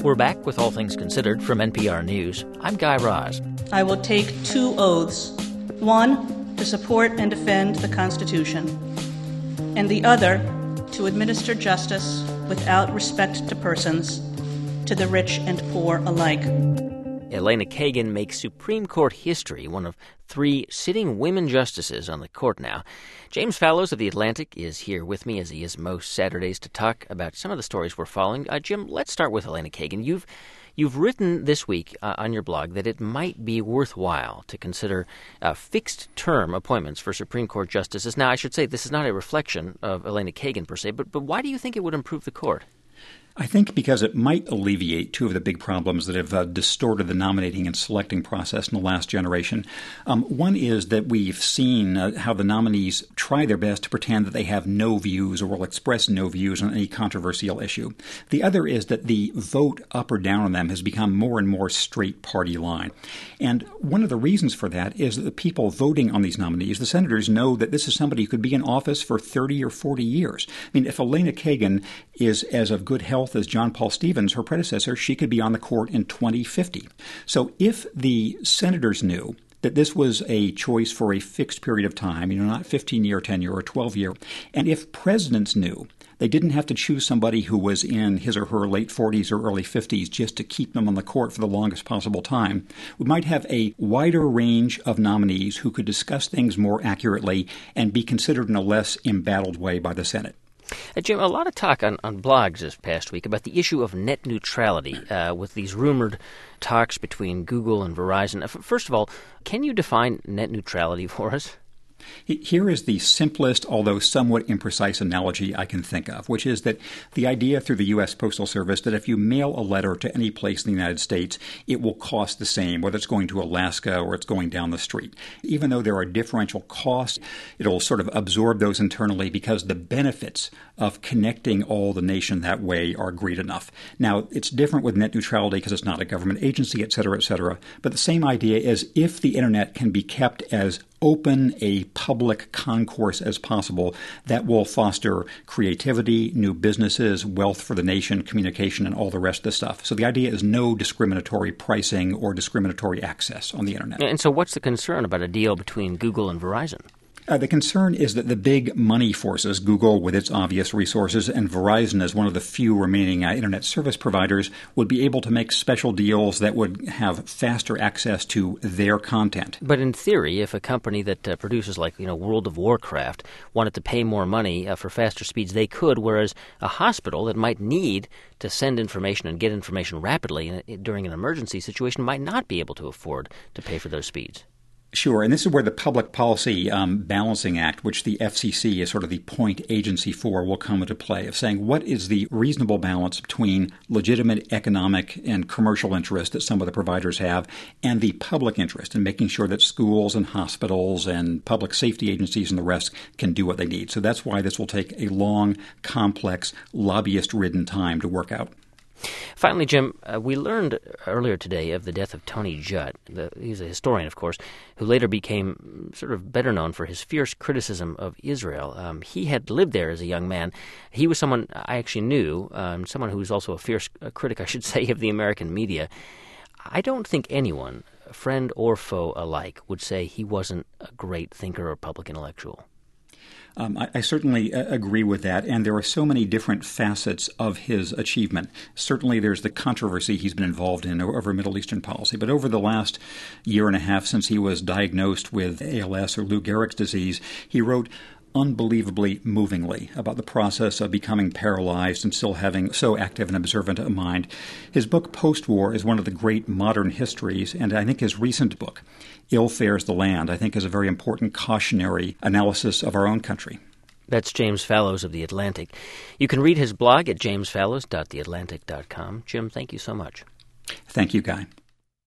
We're back with All Things Considered from NPR News. I'm Guy Raz. I will take 2 oaths. One, to support and defend the Constitution, and the other, to administer justice without respect to persons, to the rich and poor alike. Elena Kagan makes Supreme Court history, one of 3 sitting women justices on the court now. James Fallows of The Atlantic is here with me, as he is most Saturdays, to talk about some of the stories we're following. Jim, let's start with Elena Kagan. You've written this week on your blog that it might be worthwhile to consider fixed-term appointments for Supreme Court justices. Now, I should say this is not a reflection of Elena Kagan per se, but why do you think it would improve the court? I think because it might alleviate 2 of the big problems that have distorted the nominating and selecting process in the last generation. One is that we've seen how the nominees try their best to pretend that they have no views or will express no views on any controversial issue. The other is that the vote up or down on them has become more and more straight party line. And one of the reasons for that is that the people voting on these nominees, the senators, know that this is somebody who could be in office for 30 or 40 years. I mean, if Elena Kagan is as of good health as John Paul Stevens, her predecessor, she could be on the court in 2050. So if the senators knew that this was a choice for a fixed period of time, not 15-year tenure or 12-year, and if presidents knew they didn't have to choose somebody who was in his or her late 40s or early 50s just to keep them on the court for the longest possible time, we might have a wider range of nominees who could discuss things more accurately and be considered in a less embattled way by the Senate. Jim, a lot of talk on blogs this past week about the issue of net neutrality with these rumored talks between Google and Verizon. First of all, can you define net neutrality for us? Here is the simplest, although somewhat imprecise analogy I can think of, which is that the idea through the U.S. Postal Service that if you mail a letter to any place in the United States, it will cost the same, whether it's going to Alaska or it's going down the street. Even though there are differential costs, it'll sort of absorb those internally because the benefits of connecting all the nation that way are great enough. Now, it's different with net neutrality because it's not a government agency, et cetera, but the same idea is if the Internet can be kept as open a public concourse as possible, that will foster creativity, new businesses, wealth for the nation, communication, and all the rest of the stuff. So the idea is no discriminatory pricing or discriminatory access on the Internet. And so what's the concern about a deal between Google and Verizon? The concern is that the big money forces, Google with its obvious resources and Verizon as one of the few remaining Internet service providers, would be able to make special deals that would have faster access to their content. But in theory, if a company that produces World of Warcraft wanted to pay more money for faster speeds, they could, whereas a hospital that might need to send information and get information rapidly during an emergency situation might not be able to afford to pay for those speeds. Sure, and this is where the Public Policy Balancing Act, which the FCC is sort of the point agency for, will come into play, of saying what is the reasonable balance between legitimate economic and commercial interest that some of the providers have and the public interest in making sure that schools and hospitals and public safety agencies and the rest can do what they need. So that's why this will take a long, complex, lobbyist-ridden time to work out. Finally, Jim, we learned earlier today of the death of Tony Judt. He's a historian, of course, who later became sort of better known for his fierce criticism of Israel. He had lived there as a young man. He was someone I actually knew, someone who was also a fierce critic, I should say, of the American media. I don't think anyone, friend or foe alike, would say he wasn't a great thinker or public intellectual. I certainly agree with that, and there are so many different facets of his achievement. Certainly there's the controversy he's been involved in over Middle Eastern policy, but over the last year and a half since he was diagnosed with ALS or Lou Gehrig's disease, he wrote unbelievably movingly about the process of becoming paralyzed and still having so active and observant a mind. His book, Post-War, is one of the great modern histories, and I think his recent book, Ill Fares the Land, I think is a very important cautionary analysis of our own country. That's James Fallows of The Atlantic. You can read his blog at jamesfallows.theatlantic.com. Jim, thank you so much. Thank you, Guy.